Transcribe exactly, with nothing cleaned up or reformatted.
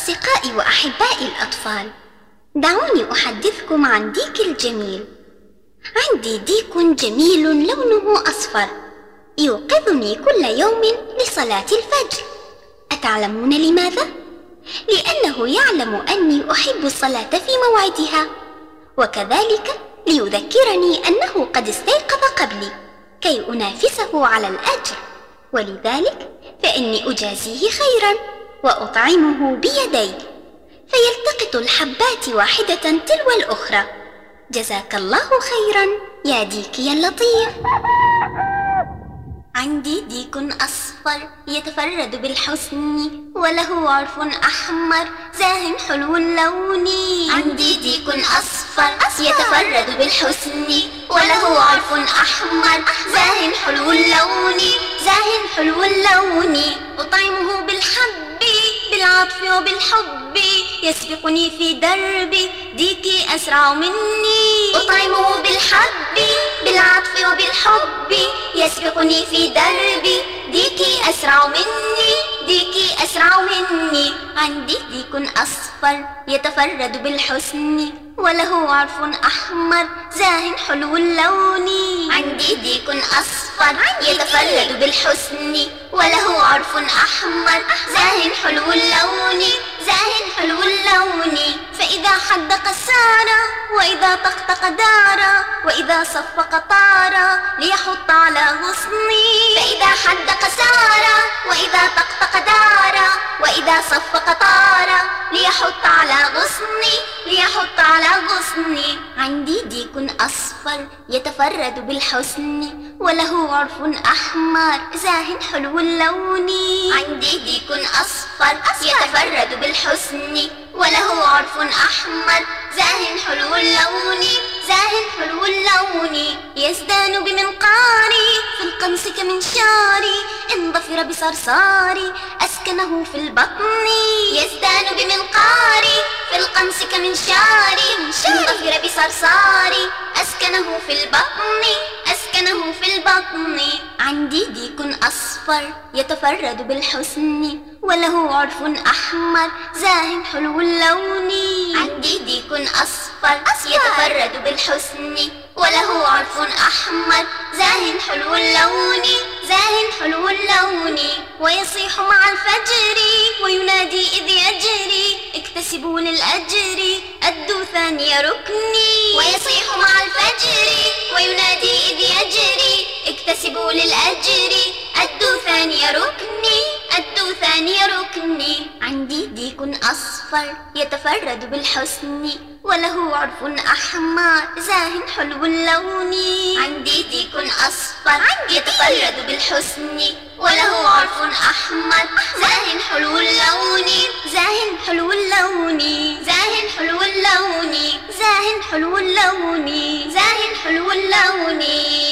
أصدقائي وأحبائي الأطفال، دعوني أحدثكم عن ديك الجميل. عندي ديك جميل لونه أصفر يوقظني كل يوم لصلاة الفجر. أتعلمون لماذا؟ لأنه يعلم أني أحب الصلاة في موعدها، وكذلك ليذكرني أنه قد استيقظ قبلي كي أنافسه على الأجر، ولذلك فإني أجازيه خيرا وأطعمه بيدي فيلتقط الحبات واحدة تلو الأخرى. جزاك الله خيرا يا ديكي اللطيف. عندي ديك أصفر يتفرد بالحسن وله عرف أحمر زاه حلو اللون. عندي ديك أصفر يتفرد بالحسن وله عرف أحمر زاه حلو اللون. زاه حلو اللون أطعمه بالحب بالعطف وبالحب يسبقني في دربي ديكي أسرع مني. أطعمه بالحب بالعطف وبالحب يسبقني في دربي ديكي أسرع مني. ديكي أسرع مني. عندي ديك أصفر يتفرد بالحسن وله عرف أحمر زاه حلو اللون. عندي ديك أصفر يتفرد بالحسن وله عرف أحمر زاه حلو اللون. زاه حلو اللون. فإذا حدق سارة وإذا طقطق دارا وإذا صفق طارا ليحط على غصني. فإذا حدق سارة وإذا طقطق دارا وإذا صفق طارا ليحط على غصني. ليحط على غصني. عندي ديك أصفر يتفرد بالحسن وله عرف أحمر زاه حلو اللون. عندي ديك أصفر يتفرد بالحسن وله عرف أحمر زاه حلو اللون. زاه حلو اللون. يزدان بمنقاري في القنص كمنشاري إن ظفر بصرصاري أسكنه في البطن. يزدان بمنقاري في القنص كمنشاري إن ظفر بصرصاري أسكنه في البطن. أسكنه في البطن. عندي ديك أصفر يتفرد بالحسن وله عرف أحمر زاه حلو اللون. عندي ديك أصفر يتفرد بالحسن وله عرف أحمر زاه حلو اللون. زاه حلو اللون. ويصيح مع الفجر وينادي إذ يجري اكتسبوا للأجر أدوا ثاني ركني. ويصيح مع الفجر وينادي إذ يجري اكتسبوا للأجر أدوا ثاني ركني. أدوا ثاني ركني. عندي ديك أصفر يتفرد بالحسن وله عرف أحمر زاه حلو اللون. عندي ديك أصفر يتفرد بالحسن وله عرف أحمر زاه حلو اللون. زاه حلو اللون. زاه حلو اللون. زاه حلو اللون. زاه حلو اللون.